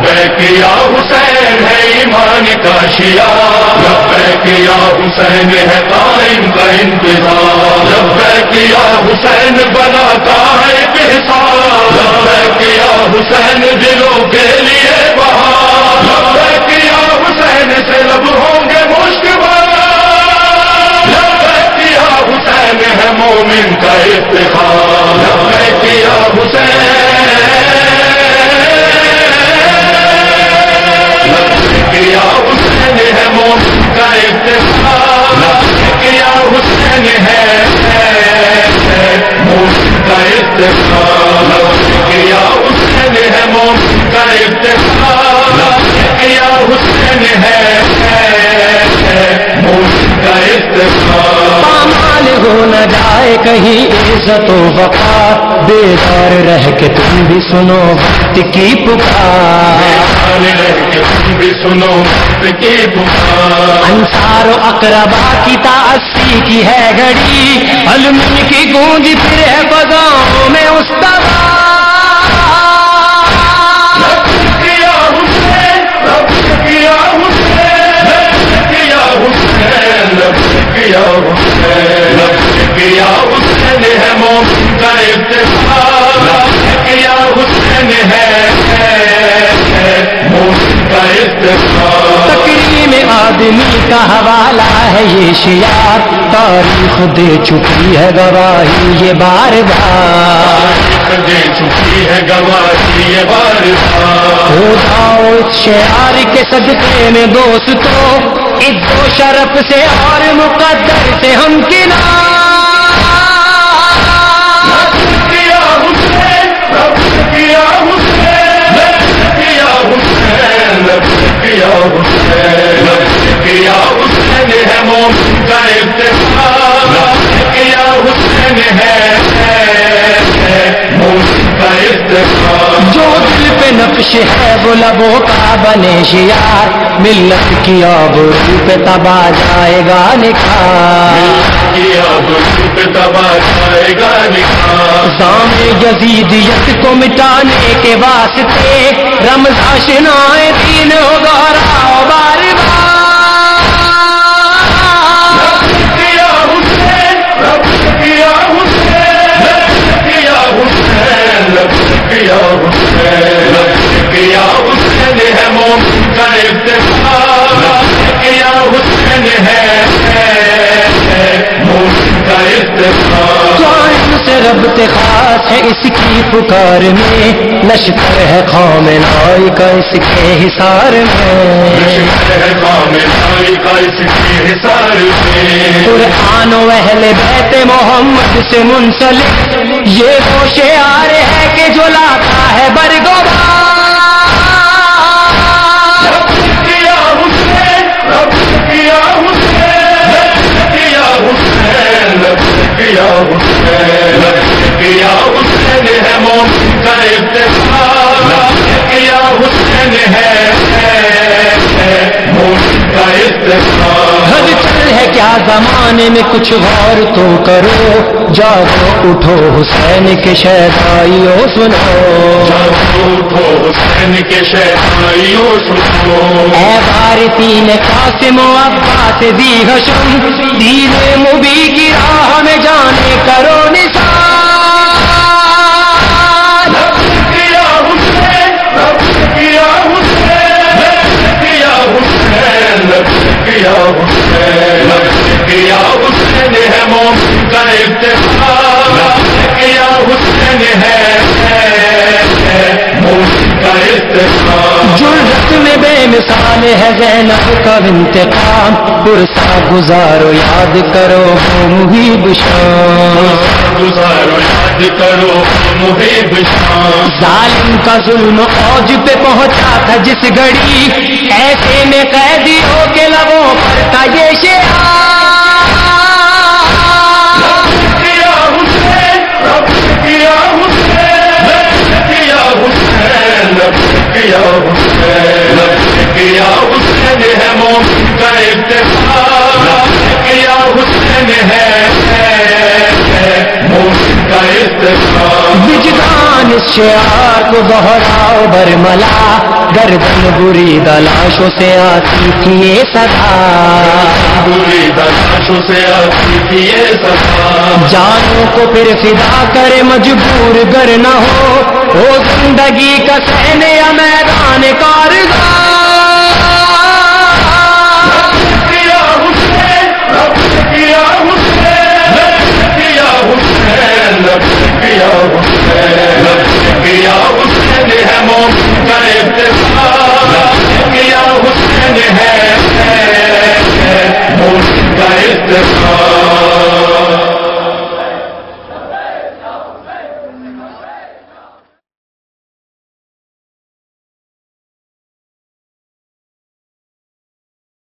لبیک یا حسین ہے ایمان کا شیعہ، لبیک یا حسین ہے قائم کا انتظار، لبیک یا حسین بناتا ہے بحساب، لبیک یا حسین دلوں کے لیے بہار، لبیک یا حسین سے لب ہوں گے مشکبار، لبیک یا حسین ہے مومن کا افتخار، لبیک یا حسین، لبیک یا حسین ہے مومن کا افتخار، لبیک یا حسین ہے مومن کا افتخار، لبیک یا حسین ہے مومن کا افتخار، لبیک یا حسین ہے مومن کا افتخار۔ پامال ہو نہ جائے کہیں عزت و وقار، بیدار رہ کے تم بھی سنو وقت کی پکار، بیدار رہ کے تم بھی سنو وقت کی پکار، انصار و اقربا کی تاسی کی ہے گھڑی، علم کی گونج پھر ہے فضاؤں میں استوار، لبیک یا حسین، لبیک یا حسین، لبیک یا حسین، لبیک یا حسین، لبیک یا حسین ہے مومن کا افتخار، لبیک یا حسین ہے مومن کا افتخار۔ تکریم آدمی کا حوالہ ہے یہ شعار، تاریخ دے چکی ہے گواہی یہ بار بار، تاریخ دے چکی ہے گواہی یہ بار بار، ہو جاؤ اس شعار کے صدقے میں دوستو، عزت و شرف سے اور مقدر سے ہم کنار، لبیک یا حسین، لبیک یا حسین، لبیک یا حسین، لبیک یا حسین، لبیک یا حسین ہے مومن کا افتخار، لبیک یا حسین ہے مومن کا افتخار۔ جو دل پہ نقش ہے وہ لبوں کا بنے شعار، ملت کی آبرو پہ تبا جائے گا نکھار، کیا بلوپ تبا جائے گا نکھار، سام یزیدیت کو مٹانے کے واسطے رمضان شنائے دین ہو گہراؤ بار بار، لبیک یا حسین، لبیک یا حسین، لبیک یا حسین، لبیک یا حسین، لبیک یا حسین ہے مومن کا افتخار، لبیک یا حسین ہے مومن کا افتخار۔ قائم سے ربط خاص ہے اس کی پکار میں، لشکر ہے خامنائی کا اس کے حصار میں، لشکر ہے خامنائی کا اس کے حصار میں، قرآن و اہل بیت محمد سے منسلک یہ وہ شعار ہے کہ جو لاتا ہے برگوار، لبیک یا حسین، لبیک یا حسین، لبیک یا حسین، لبیک یا حسین، لبیک یا حسین ہے مومن کا افتخار، لبیک یا حسین ہے مومن کا افتخار۔ حد چل ہے کیا زمانے میں کچھ غور تو کرو، جاگو اٹھو حسین کے شہدائیوں سنو، جاگو اٹھو حسین کے شہدائیوں سنو، اے وارثین قاسم و عباس ذی ہشم، دین مبی کی راہ میں جانے کرو نثار، لبیک یا حسین، لبیک یا حسین، لبیک یا حسین، لبیک یا حسین، لبیک یا حسین ہے مومن کا افتخار، لبیک یا حسین ہے مومن کا افتخار۔ جرأت میں بے مثال ہے زینب کا انتقام، پرسا گزارو یاد کرو وہ محیب شام، گزارو یاد کرو محب شام، ظالم کا ظلم اوج پہ پہنچا تھا جس گھڑی، ایسے میں قیدیوں کے لبوں پر تھا یہ شعار، لبیک یا حسین، لبیک یا حسین، لبیک یا حسین، لبیک یا حسین، لبیک یا حسین ہے مومن کا افتخار، لبیک یا حسین ہے مومن کا افتخار۔ وجدان اس شعار کو دہراؤ برملا، گردن بری دلاشوں سے آتی تھی یہ صدا، بری دلاشوں سے آتی تھی یہ صدا، جانوں کو پھر فدا کرے مجبور گر نہ ہو زندگی کا صحن یا میدان کارزار،